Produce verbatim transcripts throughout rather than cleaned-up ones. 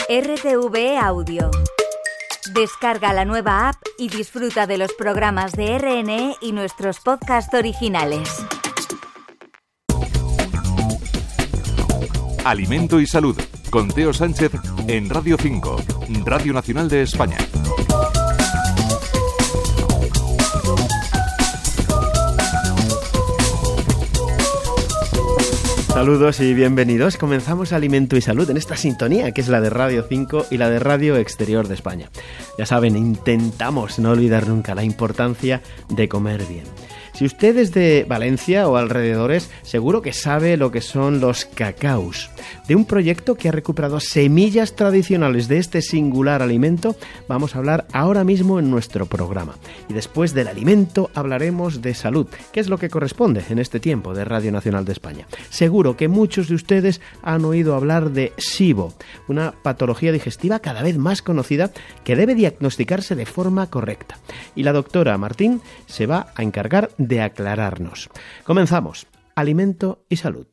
R T V E Audio. Descarga la nueva app y disfruta de los programas de R N E y nuestros podcasts originales. Alimento y Salud, con Teo Sánchez en Radio cinco, Radio Nacional de España. Saludos y bienvenidos. Comenzamos Alimento y Salud en esta sintonía que es la de Radio cinco y la de Radio Exterior de España. Ya saben, intentamos no olvidar nunca la importancia de comer bien. Si usted es de Valencia o alrededores, seguro que sabe lo que son los cacaos. De un proyecto que ha recuperado semillas tradicionales de este singular alimento, vamos a hablar ahora mismo en nuestro programa. Y después del alimento hablaremos de salud, que es lo que corresponde en este tiempo de Radio Nacional de España. Seguro que muchos de ustedes han oído hablar de SIBO, una patología digestiva cada vez más conocida que debe diagnosticarse de forma correcta. Y la doctora Martín se va a encargar de aclararnos. Comenzamos. Alimento y Salud.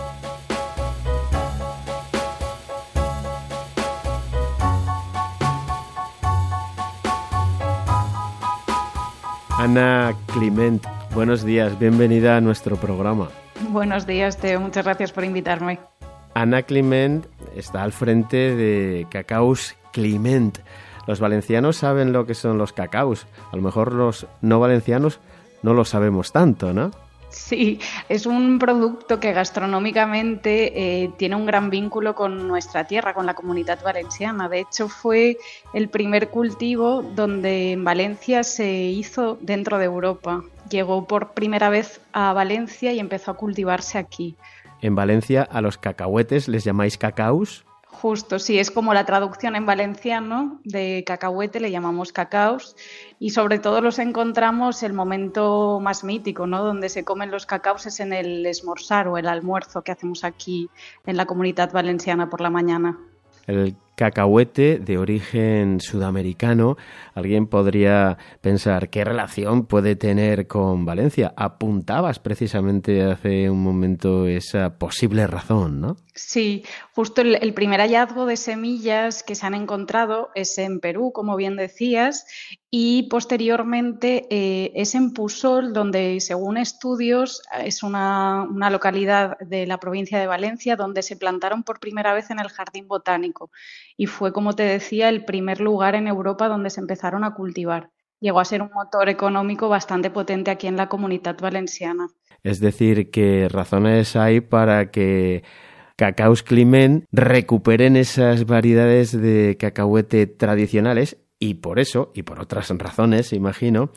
Ana Climent, buenos días, bienvenida a nuestro programa. Buenos días, Teo, muchas gracias por invitarme. Ana Climent está al frente de Cacaos Climent. Los valencianos saben lo que son los cacaos, a lo mejor los no valencianos no lo sabemos tanto, ¿no? Sí, es un producto que gastronómicamente eh, tiene un gran vínculo con nuestra tierra, con la Comunitat Valenciana. De hecho, fue el primer cultivo donde en Valencia se hizo dentro de Europa. Llegó por primera vez a Valencia y empezó a cultivarse aquí. En Valencia a los cacahuetes les llamáis cacaos. Justo, sí, es como la traducción en valenciano de cacahuete, le llamamos cacaos, y sobre todo los encontramos el momento más mítico, ¿no? Donde se comen los cacaos es en el esmorzar o el almuerzo que hacemos aquí en la Comunitat Valenciana por la mañana. El cacahuete de origen sudamericano, alguien podría pensar ¿qué relación puede tener con Valencia? Apuntabas precisamente hace un momento esa posible razón, ¿no? Sí, justo el, el primer hallazgo de semillas que se han encontrado es en Perú, como bien decías, y posteriormente eh, es en Pusol, donde según estudios es una, una localidad de la provincia de Valencia donde se plantaron por primera vez en el Jardín Botánico y fue, como te decía, el primer lugar en Europa donde se empezaron a cultivar. Llegó a ser un motor económico bastante potente aquí en la Comunitat Valenciana. Es decir, ¿qué razones hay para que Cacaos Climent recuperen esas variedades de cacahuete tradicionales? Y por eso, y por otras razones, imagino,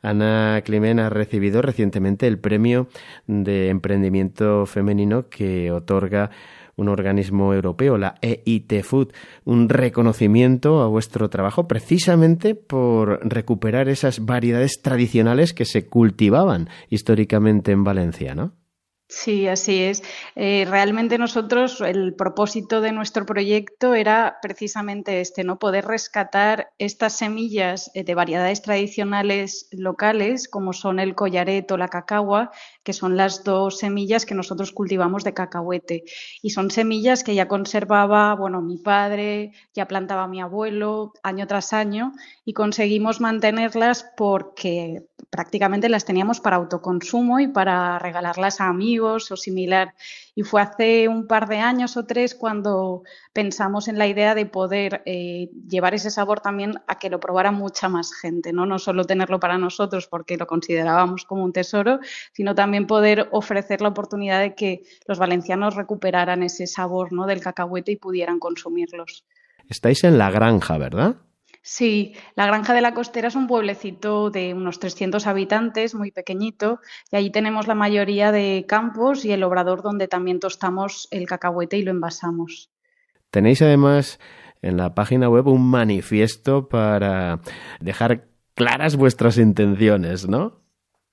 Ana Climent ha recibido recientemente el premio de emprendimiento femenino que otorga un organismo europeo, la E I T Food, un reconocimiento a vuestro trabajo precisamente por recuperar esas variedades tradicionales que se cultivaban históricamente en Valencia, ¿no? Sí, así es. Eh, realmente nosotros, el propósito de nuestro proyecto era precisamente este, ¿no? Poder rescatar estas semillas de variedades tradicionales locales, como son el collaret o la cacagua, que son las dos semillas que nosotros cultivamos de cacahuete. Y son semillas que ya conservaba, bueno, mi padre, ya plantaba mi abuelo año tras año y conseguimos mantenerlas porque prácticamente las teníamos para autoconsumo y para regalarlas a amigos o similar. Y fue hace un par de años o tres cuando pensamos en la idea de poder eh, llevar ese sabor también a que lo probara mucha más gente, ¿no? No solo tenerlo para nosotros porque lo considerábamos como un tesoro, sino también poder ofrecer la oportunidad de que los valencianos recuperaran ese sabor, ¿no? del cacahuete y pudieran consumirlos. Estáis en La Granja, ¿verdad? Sí, la Granja de la Costera es un pueblecito de unos trescientos habitantes, muy pequeñito, y allí tenemos la mayoría de campos y el obrador donde también tostamos el cacahuete y lo envasamos. Tenéis además en la página web un manifiesto para dejar claras vuestras intenciones, ¿no?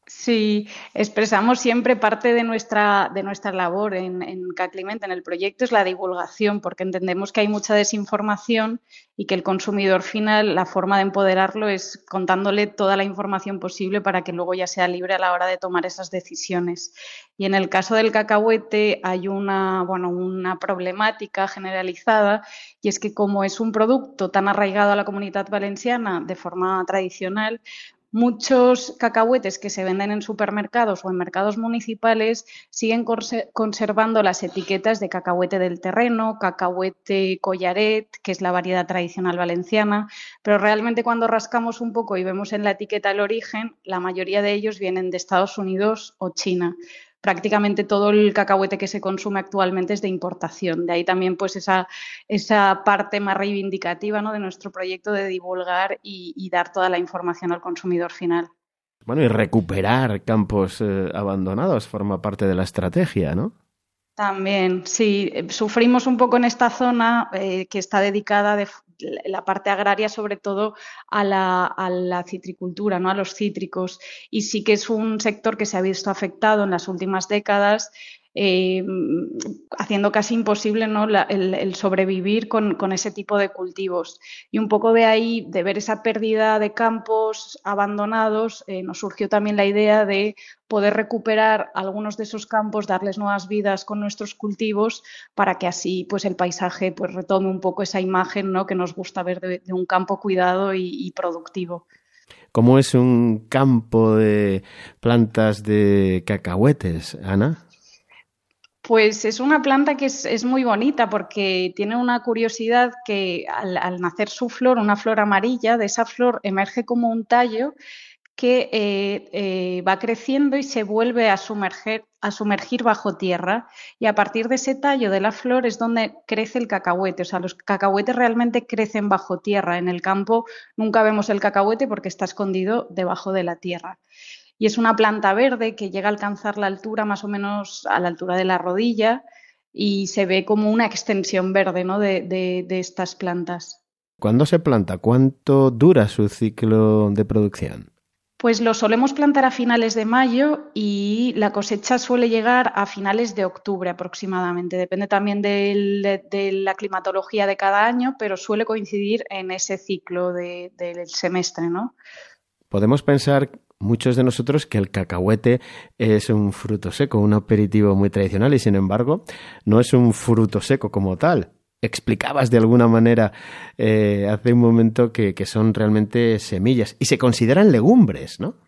Sí, expresamos siempre parte de nuestra, de nuestra labor en, en Cacliment, en el proyecto, es la divulgación, porque entendemos que hay mucha desinformación y que el consumidor final, la forma de empoderarlo es contándole toda la información posible para que luego ya sea libre a la hora de tomar esas decisiones. Y en el caso del cacahuete hay una, bueno, una problemática generalizada, y es que como es un producto tan arraigado a la comunidad valenciana de forma tradicional, muchos cacahuetes que se venden en supermercados o en mercados municipales siguen conservando las etiquetas de cacahuete del terreno, cacahuete collaret, que es la variedad tradicional valenciana, pero realmente cuando rascamos un poco y vemos en la etiqueta el origen, la mayoría de ellos vienen de Estados Unidos o China. Prácticamente todo el cacahuete que se consume actualmente es de importación. De ahí también pues esa, esa parte más reivindicativa, ¿no?, de nuestro proyecto de divulgar y, y dar toda la información al consumidor final. Bueno, y recuperar campos eh, abandonados forma parte de la estrategia, ¿no? También, sí, sufrimos un poco en esta zona eh, que está dedicada de la parte agraria sobre todo a la, a la citricultura, ¿no?, a los cítricos, y sí que es un sector que se ha visto afectado en las últimas décadas, eh, haciendo casi imposible, ¿no?, la, el, el sobrevivir con, con ese tipo de cultivos. Y un poco de ahí, de ver esa pérdida de campos abandonados, eh, nos surgió también la idea de poder recuperar algunos de esos campos, darles nuevas vidas con nuestros cultivos para que así pues el paisaje pues retome un poco esa imagen, ¿no?, que nos gusta ver de, de un campo cuidado y, y productivo. ¿Cómo es un campo de plantas de cacahuetes, Ana? Pues es una planta que es, es muy bonita porque tiene una curiosidad que al, al nacer su flor, una flor amarilla, de esa flor emerge como un tallo que eh, eh, va creciendo y se vuelve a sumergir, a sumergir bajo tierra, y a partir de ese tallo de la flor es donde crece el cacahuete. O sea, los cacahuetes realmente crecen bajo tierra. En el campo nunca vemos el cacahuete porque está escondido debajo de la tierra. Y es una planta verde que llega a alcanzar la altura más o menos a la altura de la rodilla y se ve como una extensión verde, ¿no?, de, de, de estas plantas. ¿Cuándo se planta? ¿Cuánto dura su ciclo de producción? Pues lo solemos plantar a finales de mayo y la cosecha suele llegar a finales de octubre aproximadamente. Depende también del, de, de la climatología de cada año, pero suele coincidir en ese ciclo de, del semestre, ¿no? Podemos pensar muchos de nosotros que el cacahuete es un fruto seco, un aperitivo muy tradicional, y sin embargo no es un fruto seco como tal. Explicabas de alguna manera eh, hace un momento que, que son realmente semillas y se consideran legumbres, ¿no?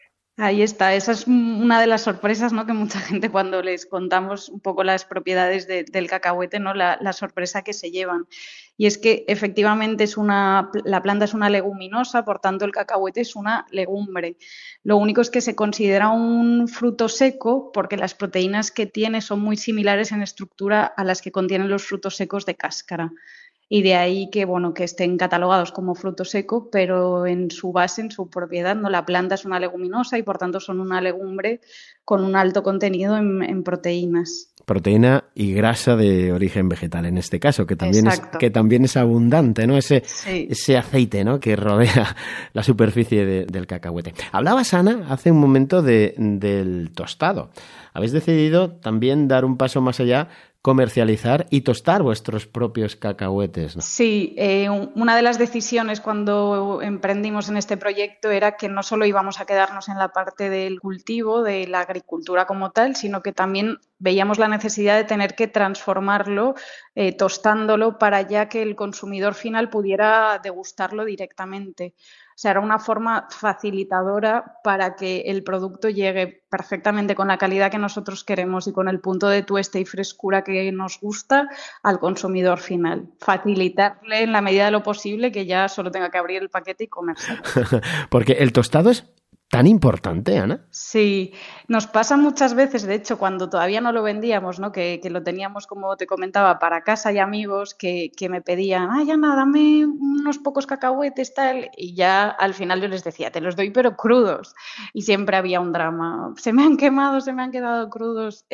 Ahí está, esa es una de las sorpresas, ¿no?, que mucha gente cuando les contamos un poco las propiedades de, del cacahuete, ¿no?, la, la sorpresa que se llevan. Y es que efectivamente es una, la planta es una leguminosa, por tanto el cacahuete es una legumbre. Lo único es que se considera un fruto seco porque las proteínas que tiene son muy similares en estructura a las que contienen los frutos secos de cáscara. Y de ahí que, bueno, que estén catalogados como fruto seco, pero en su base, en su propiedad, no, la planta es una leguminosa y por tanto son una legumbre con un alto contenido en, en proteínas. Proteína y grasa de origen vegetal en este caso, que también es que también es abundante, ¿no? Ese, sí. ese aceite, ¿no?, que rodea la superficie de, del cacahuete. Hablabas, Ana, hace un momento de, del tostado. Habéis decidido también dar un paso más allá, comercializar y tostar vuestros propios cacahuetes, ¿no? Sí, eh, una de las decisiones cuando emprendimos en este proyecto era que no solo íbamos a quedarnos en la parte del cultivo, de la agricultura como tal, sino que también veíamos la necesidad de tener que transformarlo, eh, tostándolo, para ya que el consumidor final pudiera degustarlo directamente. O sea, era una forma facilitadora para que el producto llegue perfectamente con la calidad que nosotros queremos y con el punto de tueste y frescura que nos gusta al consumidor final. Facilitarle en la medida de lo posible que ya solo tenga que abrir el paquete y comérselo. Porque el tostado es tan importante, Ana. Sí, nos pasa muchas veces, de hecho, cuando todavía no lo vendíamos, ¿no?, que, que lo teníamos, como te comentaba, para casa y amigos que, que me pedían, ay, Ana, dame unos pocos cacahuetes, tal, y ya al final yo les decía, te los doy pero crudos, y siempre había un drama, se me han quemado, se me han quedado crudos. Es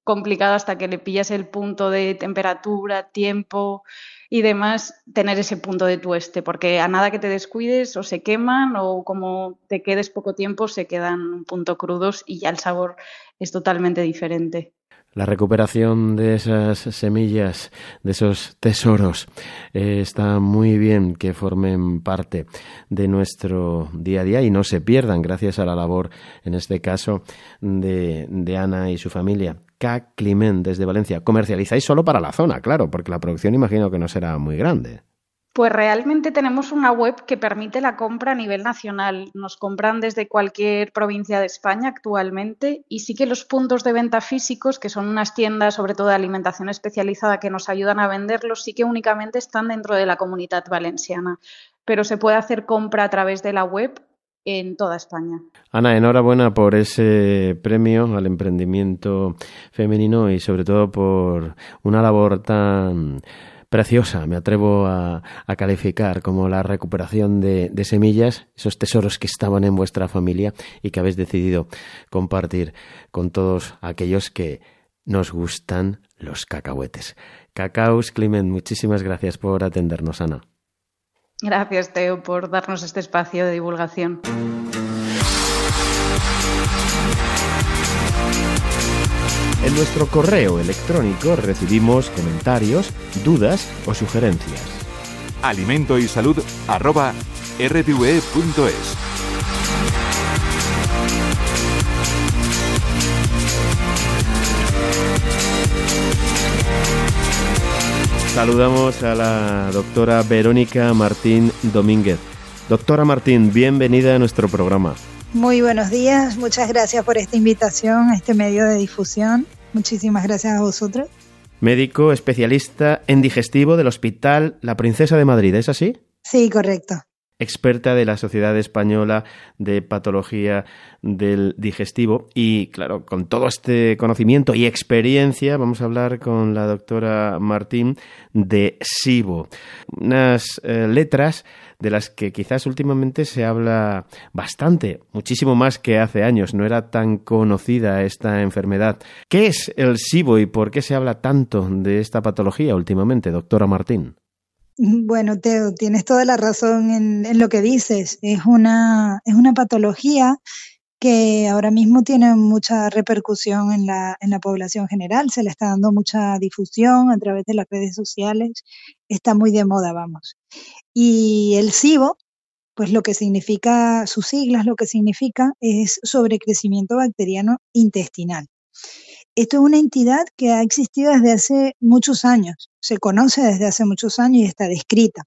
complicado hasta que le pillas el punto de temperatura, tiempo y demás, tener ese punto de tueste, porque a nada que te descuides o se queman o como te quedes poco tiempo se quedan un punto crudos y ya el sabor es totalmente diferente. La recuperación de esas semillas, de esos tesoros, eh, está muy bien que formen parte de nuestro día a día y no se pierdan gracias a la labor, en este caso, de, de Ana y su familia. Ca Climent, desde Valencia. Comercializáis solo para la zona, claro, porque la producción imagino que no será muy grande. Pues realmente tenemos una web que permite la compra a nivel nacional. Nos compran desde cualquier provincia de España actualmente y sí que los puntos de venta físicos, que son unas tiendas sobre todo de alimentación especializada que nos ayudan a venderlos, sí que únicamente están dentro de la Comunitat Valenciana. Pero se puede hacer compra a través de la web en toda España. Ana, enhorabuena por ese premio al emprendimiento femenino y sobre todo por una labor tan preciosa, me atrevo a, a calificar como la recuperación de, de semillas, esos tesoros que estaban en vuestra familia y que habéis decidido compartir con todos aquellos que nos gustan los cacahuetes. Cacaus Climent, muchísimas gracias por atendernos, Ana. Gracias, Teo, por darnos este espacio de divulgación. En nuestro correo electrónico recibimos comentarios, dudas o sugerencias. alimento y salud arroba r t v e punto es. Saludamos a la doctora Verónica Martín Domínguez. Doctora Martín, bienvenida a nuestro programa. Muy buenos días, muchas gracias por esta invitación a este medio de difusión. Muchísimas gracias a vosotros. Médico especialista en digestivo del Hospital La Princesa de Madrid, ¿es así? Sí, correcto. Experta de la Sociedad Española de Patología del Digestivo y, claro, con todo este conocimiento y experiencia vamos a hablar con la doctora Martín de SIBO, unas eh, letras de las que quizás últimamente se habla bastante, muchísimo más que hace años, no era tan conocida esta enfermedad. ¿Qué es el SIBO y por qué se habla tanto de esta patología últimamente, doctora Martín? Bueno, Teo, tienes toda la razón en, en lo que dices. Es una, es una patología que ahora mismo tiene mucha repercusión en la, en la población general. Se le está dando mucha difusión a través de las redes sociales. Está muy de moda, vamos. Y el SIBO, pues lo que significa, sus siglas, lo que significa es sobrecrecimiento bacteriano intestinal. Esto es una entidad que ha existido desde hace muchos años, se conoce desde hace muchos años y está descrita.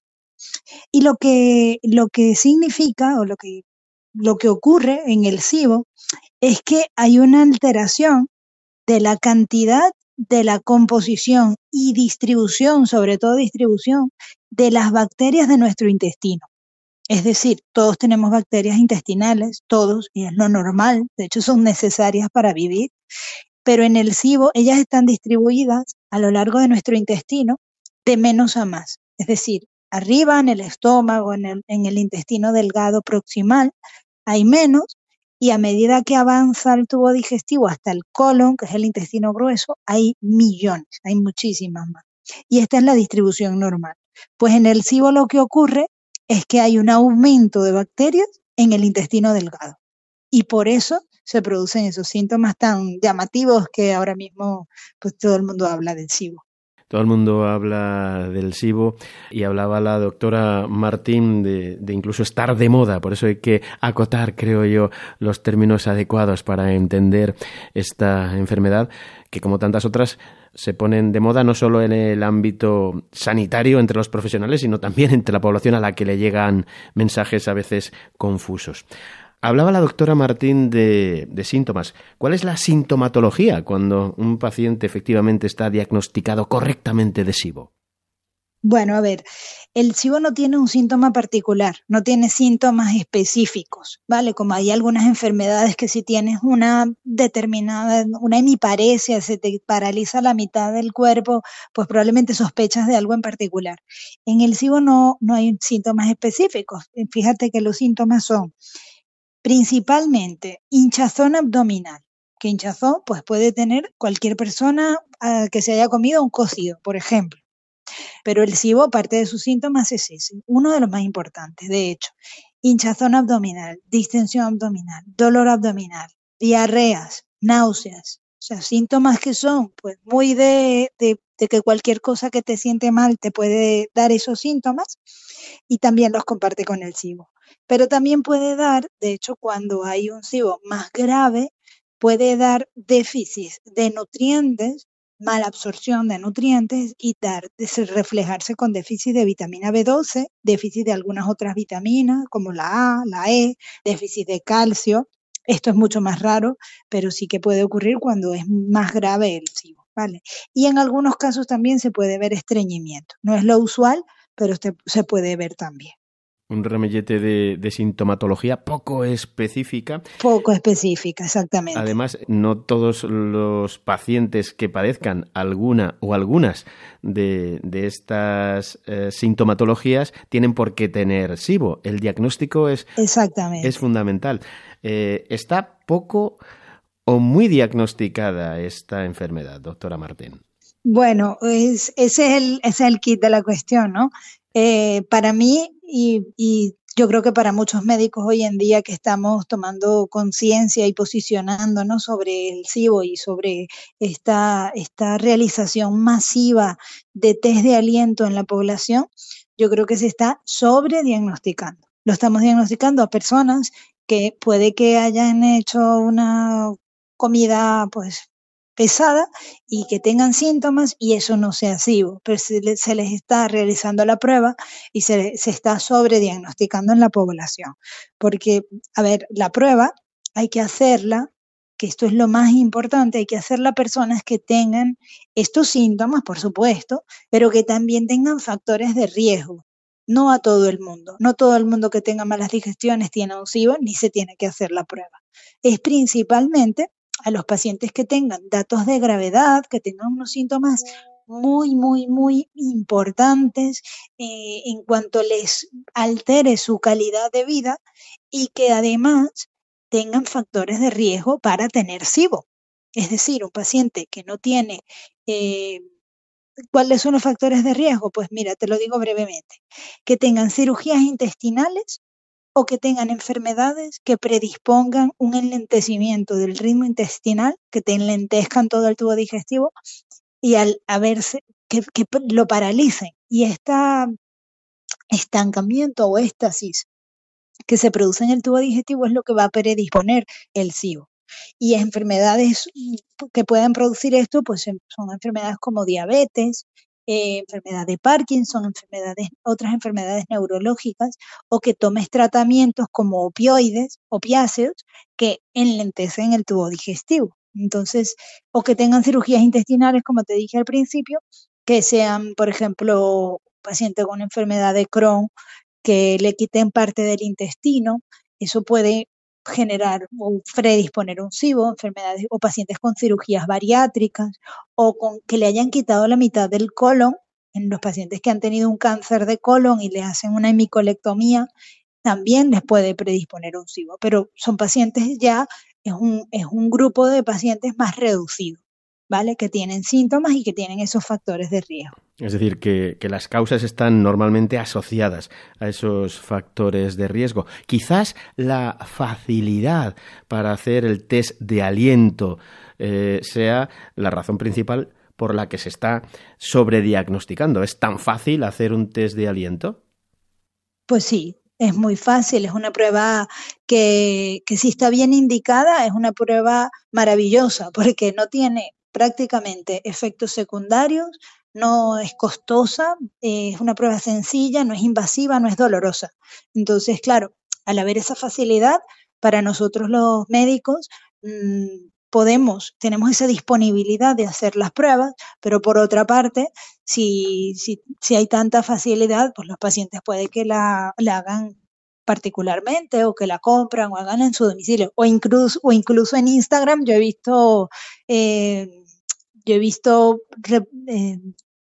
Y lo que, lo que significa o lo que, lo que ocurre en el SIBO es que hay una alteración de la cantidad, de la composición y distribución, sobre todo distribución, de las bacterias de nuestro intestino. Es decir, todos tenemos bacterias intestinales, todos, y es lo normal, de hecho son necesarias para vivir. Pero en el SIBO ellas están distribuidas a lo largo de nuestro intestino de menos a más. Es decir, arriba en el estómago, en el, en el intestino delgado proximal, hay menos y a medida que avanza el tubo digestivo hasta el colon, que es el intestino grueso, hay millones, hay muchísimas más. Y esta es la distribución normal. Pues en el SIBO lo que ocurre es que hay un aumento de bacterias en el intestino delgado. Y por eso se producen esos síntomas tan llamativos que ahora mismo pues todo el mundo habla del SIBO. Todo el mundo habla del SIBO y hablaba la doctora Martín de, de incluso estar de moda, por eso hay que acotar, creo yo, los términos adecuados para entender esta enfermedad, que como tantas otras se ponen de moda no solo en el ámbito sanitario entre los profesionales, sino también entre la población a la que le llegan mensajes a veces confusos. Hablaba la doctora Martín de, de síntomas. ¿Cuál es la sintomatología cuando un paciente efectivamente está diagnosticado correctamente de SIBO? Bueno, a ver, el SIBO no tiene un síntoma particular, no tiene síntomas específicos, ¿vale? Como hay algunas enfermedades que si tienes una determinada, una hemiparesia, se te paraliza la mitad del cuerpo, pues probablemente sospechas de algo en particular. En el SIBO no, no hay síntomas específicos. Fíjate que los síntomas son principalmente hinchazón abdominal, que hinchazón pues puede tener cualquier persona uh, que se haya comido un cocido, por ejemplo. Pero el SIBO, aparte de sus síntomas, es ese, uno de los más importantes, de hecho. Hinchazón abdominal, distensión abdominal, dolor abdominal, diarreas, náuseas, o sea, síntomas que son pues muy de, de, de que cualquier cosa que te siente mal te puede dar esos síntomas, y también los comparte con el SIBO. Pero también puede dar, de hecho, cuando hay un SIBO más grave, puede dar déficit de nutrientes, mala absorción de nutrientes y dar, reflejarse con déficit de vitamina B doce, déficit de algunas otras vitaminas como la A, la E, déficit de calcio. Esto es mucho más raro, pero sí que puede ocurrir cuando es más grave el SIBO, ¿vale? Y en algunos casos también se puede ver estreñimiento. No es lo usual, pero este, se puede ver también. Un ramillete de, de sintomatología poco específica. Poco específica, exactamente. Además, no todos los pacientes que padezcan alguna o algunas de, de estas eh, sintomatologías tienen por qué tener SIBO. El diagnóstico es, exactamente. es fundamental. Eh, ¿Está poco o muy diagnosticada esta enfermedad, doctora Martín? Bueno, es, ese, es el, ese es el kit de la cuestión, ¿no? Eh, para mí y, y yo creo que para muchos médicos hoy en día que estamos tomando conciencia y posicionándonos sobre el SIBO y sobre esta, esta realización masiva de test de aliento en la población, yo creo que se está sobrediagnosticando. Lo estamos diagnosticando a personas que puede que hayan hecho una comida pues pesada y que tengan síntomas y eso no sea SIBO, pero se, le, se les está realizando la prueba y se, se está sobrediagnosticando en la población. Porque, a ver, la prueba hay que hacerla, que esto es lo más importante, hay que hacerla a personas que tengan estos síntomas, por supuesto, pero que también tengan factores de riesgo. No a todo el mundo, no todo el mundo que tenga malas digestiones tiene un SIBO ni se tiene que hacer la prueba. Es principalmente a los pacientes que tengan datos de gravedad, que tengan unos síntomas muy, muy, muy importantes eh, en cuanto les altere su calidad de vida y que además tengan factores de riesgo para tener SIBO. Es decir, un paciente que no tiene... Eh, ¿cuáles son los factores de riesgo? Pues mira, te lo digo brevemente. Que tengan cirugías intestinales, o que tengan enfermedades que predispongan un enlentecimiento del ritmo intestinal, que te enlentezcan todo el tubo digestivo y al haberse, que, que lo paralicen. Y este estancamiento o éstasis que se produce en el tubo digestivo es lo que va a predisponer el SIBO. Y enfermedades que pueden producir esto, pues son enfermedades como diabetes, Eh, enfermedad de Parkinson, enfermedades, otras enfermedades neurológicas, o que tomes tratamientos como opioides, opiáceos, que enlentecen el tubo digestivo. Entonces, o que tengan cirugías intestinales, como te dije al principio, que sean, por ejemplo, paciente con enfermedad de Crohn, que le quiten parte del intestino, eso puede generar o predisponer un SIBO, enfermedades o pacientes con cirugías bariátricas o con que le hayan quitado la mitad del colon, en los pacientes que han tenido un cáncer de colon y le hacen una hemicolectomía, también les puede predisponer un SIBO, pero son pacientes ya, es un, es un grupo de pacientes más reducido, ¿vale? Que tienen síntomas y que tienen esos factores de riesgo. Es decir, que, que las causas están normalmente asociadas a esos factores de riesgo. Quizás la facilidad para hacer el test de aliento eh, sea la razón principal por la que se está sobrediagnosticando. ¿Es tan fácil hacer un test de aliento? Pues sí, es muy fácil. Es una prueba que, que si está bien indicada, es una prueba maravillosa porque no tiene prácticamente efectos secundarios, no es costosa, eh, es una prueba sencilla, no es invasiva, no es dolorosa. Entonces, claro, al haber esa facilidad, para nosotros los médicos mmm, podemos, tenemos esa disponibilidad de hacer las pruebas, pero por otra parte, si, si, si hay tanta facilidad, pues los pacientes puede que la, la hagan particularmente o que la compran o hagan en su domicilio o incluso, o incluso en Instagram yo he visto eh, yo he visto re, eh,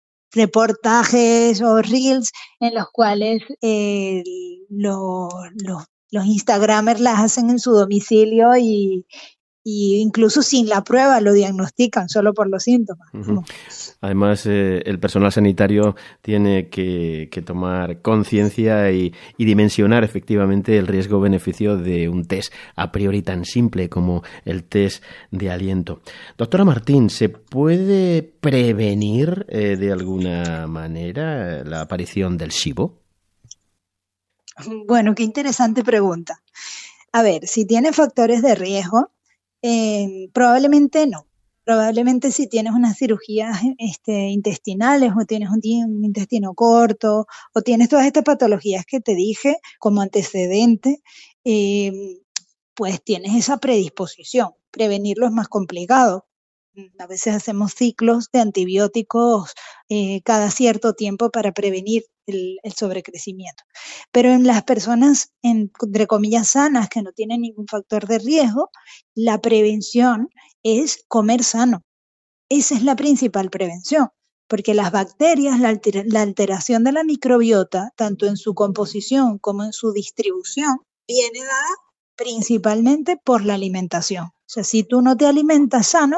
reportajes o reels en los cuales eh, lo, lo, los instagramers las hacen en su domicilio y, y incluso sin la prueba lo diagnostican solo por los síntomas. Uh-huh. Además, eh, el personal sanitario tiene que, que tomar conciencia y, y dimensionar efectivamente el riesgo-beneficio de un test a priori tan simple como el test de aliento. Doctora Martín, ¿se puede prevenir eh, de alguna manera la aparición del SIBO? Bueno, qué interesante pregunta. A ver, si tiene factores de riesgo, eh, probablemente no. Probablemente si tienes unas cirugías este, intestinales o tienes un, un intestino corto o tienes todas estas patologías que te dije como antecedente, eh, pues tienes esa predisposición. Prevenirlo es más complicado. A veces hacemos ciclos de antibióticos eh, cada cierto tiempo para prevenir el, el sobrecrecimiento. Pero en las personas, entre comillas, sanas, que no tienen ningún factor de riesgo, la prevención es comer sano. Esa es la principal prevención, porque las bacterias, la, alter, la alteración de la microbiota, tanto en su composición como en su distribución, viene dada principalmente por la alimentación. O sea, si tú no te alimentas sano,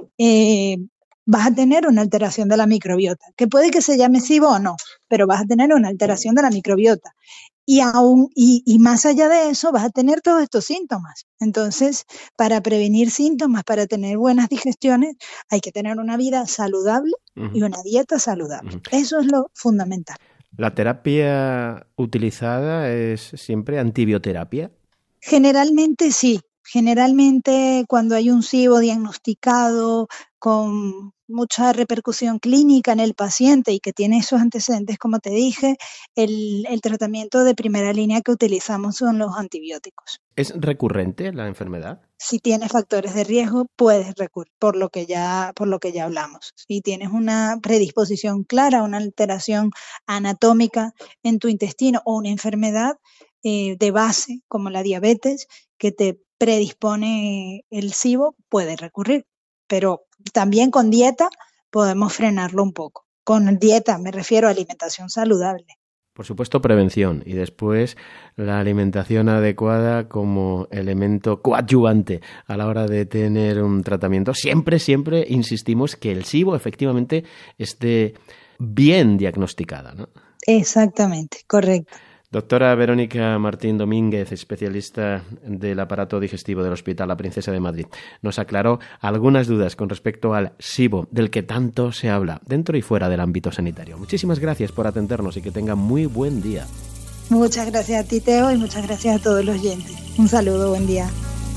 eh, vas a tener una alteración de la microbiota, que puede que se llame SIBO o no, pero vas a tener una alteración de la microbiota. Y, aún, y, y más allá de eso, vas a tener todos estos síntomas. Entonces, para prevenir síntomas, para tener buenas digestiones, hay que tener una vida saludable uh-huh. y una dieta saludable. Uh-huh. Eso es lo fundamental. ¿La terapia utilizada es siempre antibioterapia? Generalmente sí. Generalmente cuando hay un SIBO diagnosticado con mucha repercusión clínica en el paciente y que tiene esos antecedentes, como te dije, el, el tratamiento de primera línea que utilizamos son los antibióticos. ¿Es recurrente la enfermedad? Si tienes factores de riesgo, puedes recurrir, por lo que ya, por lo que ya hablamos. Si tienes una predisposición clara, una alteración anatómica en tu intestino o una enfermedad eh, de base, como la diabetes, que te predispone el SIBO, puede recurrir, pero también con dieta podemos frenarlo un poco. Con dieta me refiero a alimentación saludable. Por supuesto, prevención y después la alimentación adecuada como elemento coadyuvante a la hora de tener un tratamiento. Siempre, siempre insistimos que el SIBO efectivamente esté bien diagnosticada, ¿no? Exactamente, correcto. Doctora Verónica Martín Domínguez, especialista del aparato digestivo del Hospital La Princesa de Madrid, nos aclaró algunas dudas con respecto al SIBO, del que tanto se habla, dentro y fuera del ámbito sanitario. Muchísimas gracias por atendernos y que tenga muy buen día. Muchas gracias a ti, Teo, y muchas gracias a todos los oyentes. Un saludo, buen día.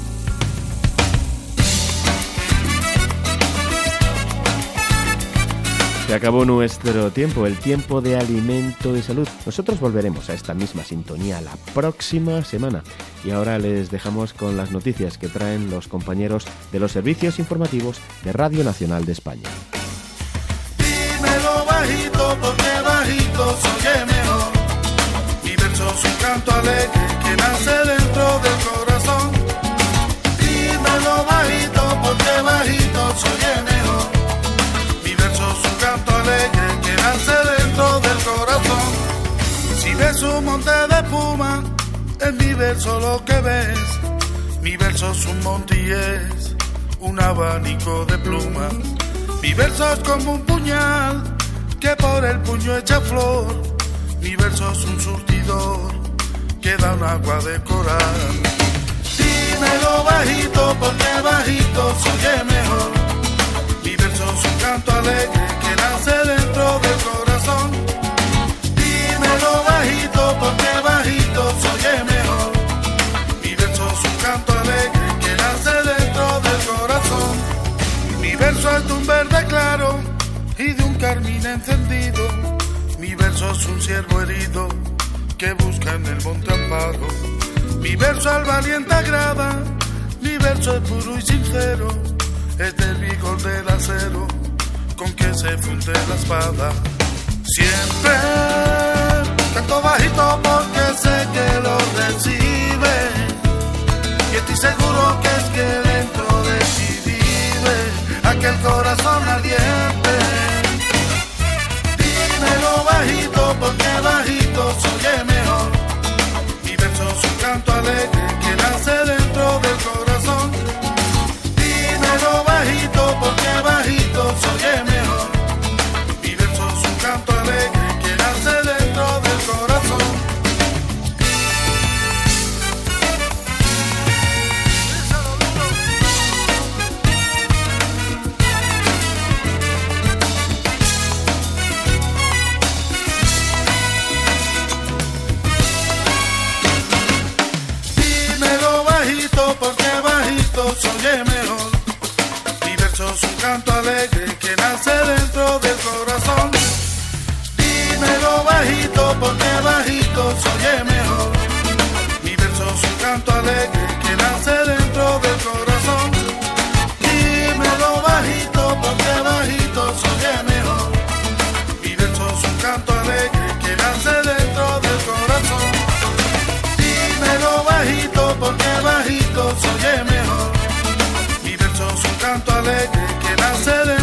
Se acabó nuestro tiempo, el tiempo de alimento y salud. Nosotros volveremos a esta misma sintonía la próxima semana. Y ahora les dejamos con las noticias que traen los compañeros de los servicios informativos de Radio Nacional de España. Dímelo bajito, porque bajito soy el mejor. Mi verso es un canto alegre que nace dentro del corazón. Dímelo bajito, porque bajito soy el mejor. Canto alegre que nace dentro del corazón. Si ves un monte de espuma, en mi verso lo que ves. Mi verso es un monte y es un abanico de plumas. Mi verso es como un puñal que por el puño echa flor. Mi verso es un surtidor que da un agua de coral. Dímelo bajito, porque bajito soy el mejor. Mi verso es un canto alegre que nace dentro del corazón. Dímelo bajito, porque bajito soy el mejor. Mi verso es un canto alegre que nace dentro del corazón. Mi verso es de un verde claro y de un carmín encendido. Mi verso es un ciervo herido que busca en el monte amparo. Mi verso al valiente agrada, mi verso es puro y sincero. Es del vigor del acero con que se funde la espada. Siempre canto bajito porque sé que lo recibe. Y estoy seguro que es que dentro de ti vive aquel corazón ardiente. Dímelo bajito porque bajito soy el mejor. Mi verso es un canto alegre que nace dentro del corazón. se oye mejor. Mi verso es un canto alegre que nace dentro del corazón. Dímelo bajito porque bajito se oye mejor. Mi verso es un canto alegre que nace dentro del corazón. Dímelo bajito porque bajito se oye mejor. Mi verso es un canto alegre que nace dentro del corazón. Dímelo bajito porque bajito se oye mejor. Mi verso es un canto alegre que nace dentro